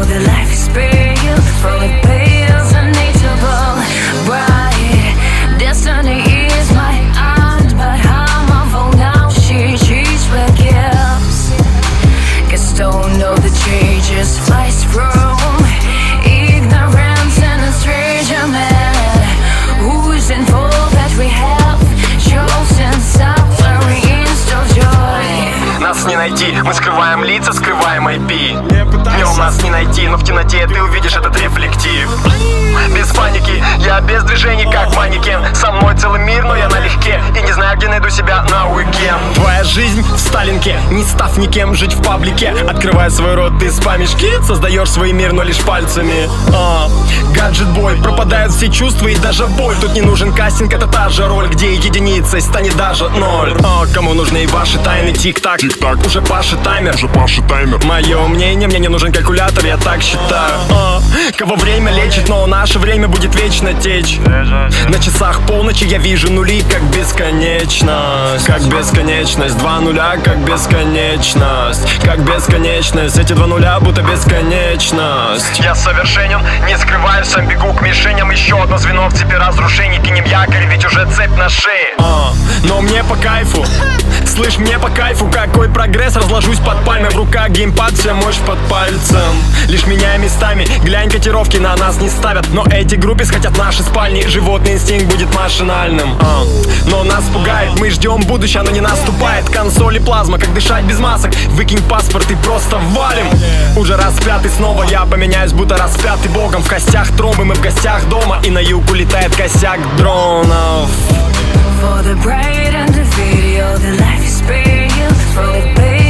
that life is real, full of pills, unreachable, bright. Destiny is my aunt, but I'm awful now. She's with gifts, 'cause don't know the changes flies through ignorance and estrangement. Who's in full that we have chosen suffering instead of joy. Нас не найти, мы скрываем лица, скрываем IP. Днем нас не найти, но в темноте ты увидишь этот рефлектив. Без паники, я без движений, как манекен. Со мной целый мир, но я налегке и не знаю, где найду себя на уикенд. Твоя жизнь в Сталинке, не став никем, жить в паблике. Открывая свой рот, ты спамишь кит, создаешь свой мир, но лишь пальцами. Гаджет-бой, пропадают все чувства и даже боль. Тут не нужен кастинг, это та же роль, где единицей станет даже ноль. Кому нужны и ваши тайны, тик-так, тик-так. Уже Паша таймер, Мое мнение, мне не нужен калькулятор, я так считаю. Кого время лечит, но наше время будет вечно течь. На часах полночи я вижу нули, как бесконечность. Как бесконечность, 2 нуля, как бесконечность. Как бесконечность, эти 2 нуля, будто бесконечность. Я совершенен, не скрываюсь, сам бегу к мишеням. Еще одно звено в цепи разрушений, кинем якорь, ведь уже цепь на шее. Но мне по кайфу, слышь, мне по кайфу. Какой прогресс, разложусь под пальмой. В руках геймпад, вся мощь под пальцем. Лишь меняя местами, глянь, котировки на нас не ставят. Но эти группис хотят наши спальни. Животный инстинкт будет машинальным. Но нас пугает, мы ждем будущее, оно не наступает. Консоли плазма, как дышать без масок. Выкинь паспорт и просто валим. Уже распятый снова я поменяюсь, будто распятый богом. В костях тромбы, мы в гостях дома. И на юг улетает косяк дронов. For the bright and the video, the life is real, full of pain.